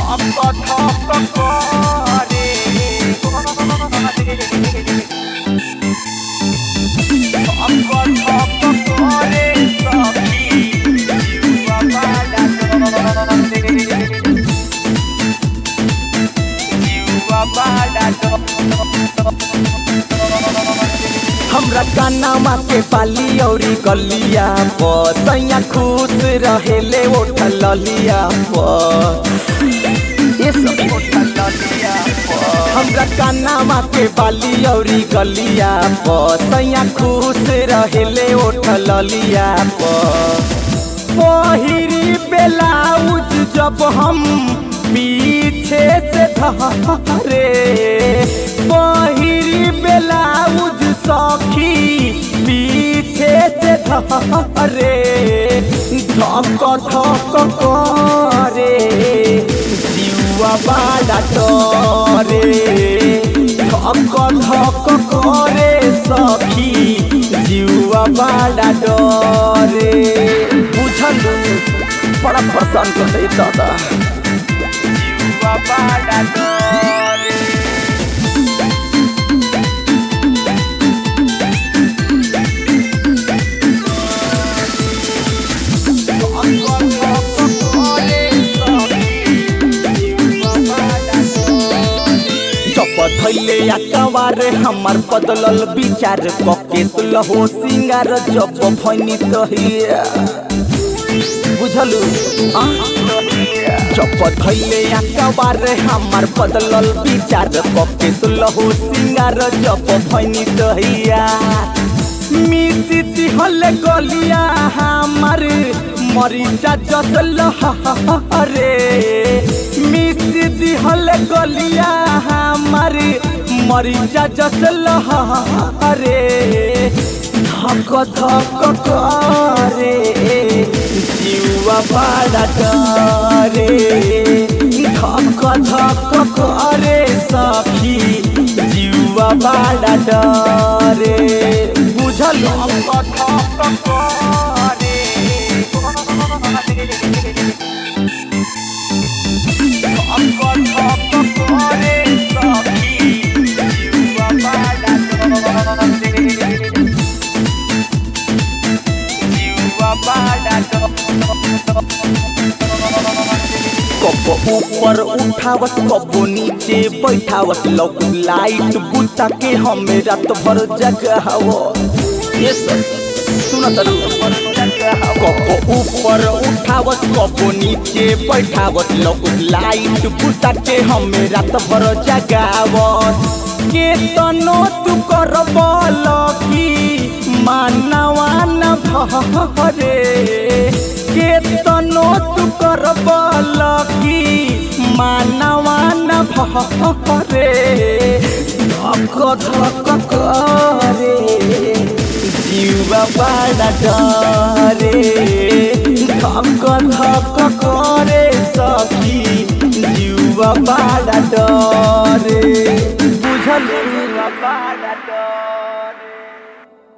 हमरा कानामा के पाली औरी गलिया सैया खुश रहेले उठल लिया हमरा कानामा के बाली औरी गलिया सैया खुश रहेले उठल लिया पहिरी ब्लाउज जब हम पीछे से धरे पहिरी ब्लाउज सखी पीछे से धरे धक धक करे जीवा बड़ा डरे धक धक करे सखी जीवा बड़ा डरे बुझल बड़ा पसंद करते दादा जीवा बड़ा डरे धैले अकबार हमार बदलल विचार कके सुलहो सिंगार जब भैनी तहिया बुझलू जब धैले अकबार हमार बदलल विचार कके सुलहो सिंगार जब भैनी तहिया मिसिती हल गलिया हमार मरीचा जसल रे मिसिती हल गलिया हमार मरीचा जसल रे धक धक करे जीवा बड़ा डरे धक धक करे सखी जीवा बड़ा डरे बुझल धक धक करे कब ऊपर उठावत कब नीचे बैठावत लौक लाइट बुता के हमें रात भर जगावत ये सब सुनत कब ऊपर उठावत कब नीचे बैठावत लौक लाइट बुता के हमें रात भर जगावत के तनो तू करबल की मानवा न भरे के तनो तू करबल की मानवा न भरे धक धक करे जीवा बड़ा डरे धक धक करे सखी जीवा बड़ा डरे बुझल जीवा बड़ा डरे।